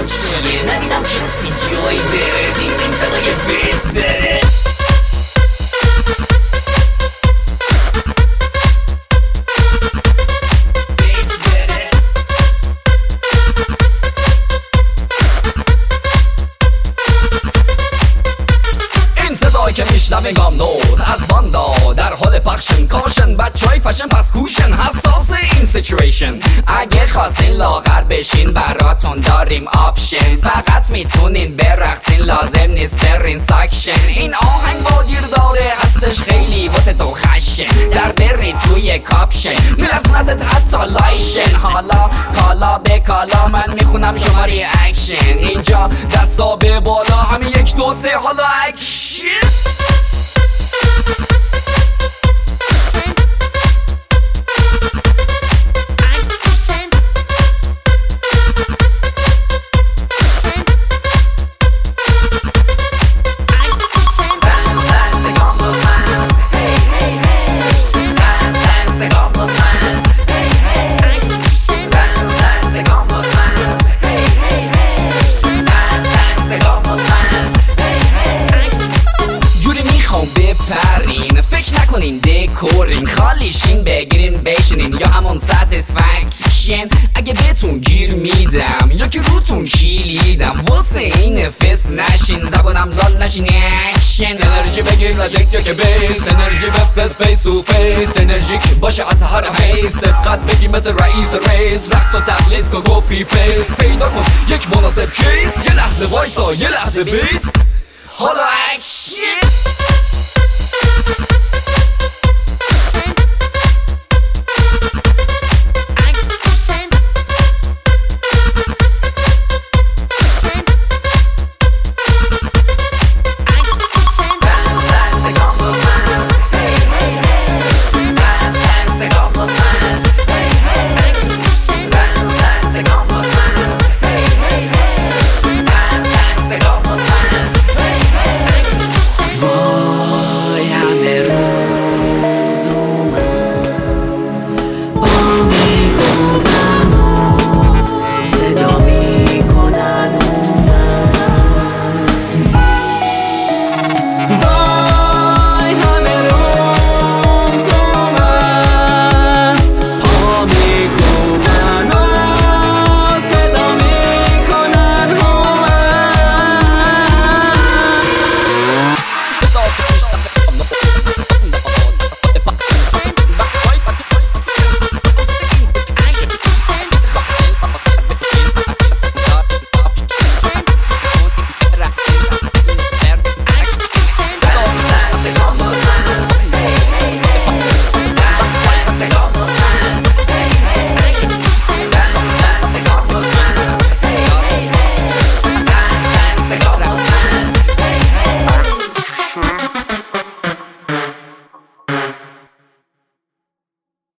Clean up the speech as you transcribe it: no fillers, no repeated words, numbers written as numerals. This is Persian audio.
چیه نبینم کسی جایی بره دیدیم صدای بیس بره که میشنوه گامنوز از باندا در حال پخشن کاشن بچهای فشن پس کوشن حساس این سیچویشن اگه خواستین لاغر بشین براتون داریم آپشن فقط میتونین برقصین لازم نیست برین ساکشن این آهنگ با گیر داره هستش خیلی واسه تو خشن در بری توی کاپشن میلرزونتت حتی لایشن حالا کالا به کالا من میخونم شماری اکشن اینجا دستا به بالا همین 1 2 3 حالا اکشن بپرین فکر نکنین دکورین خالیشین بگیرین بشینین یا همون ساتیسفکشن اگه بهتون گیر میدم یا که روتون کلیدم واسه این فس نشین زبانم لال نشین اکشن انرژی بگیر و دکه که بیس انرژی بفرست فیس تو فیس انرژیک باشه از هر حیث سبقت بگی مثل رئیس ریس رقص و تقلید کن کپی پیست پیدا کن یک مناسب کیس یه لحظه وایسا یه لحظه بیست حالا اکشن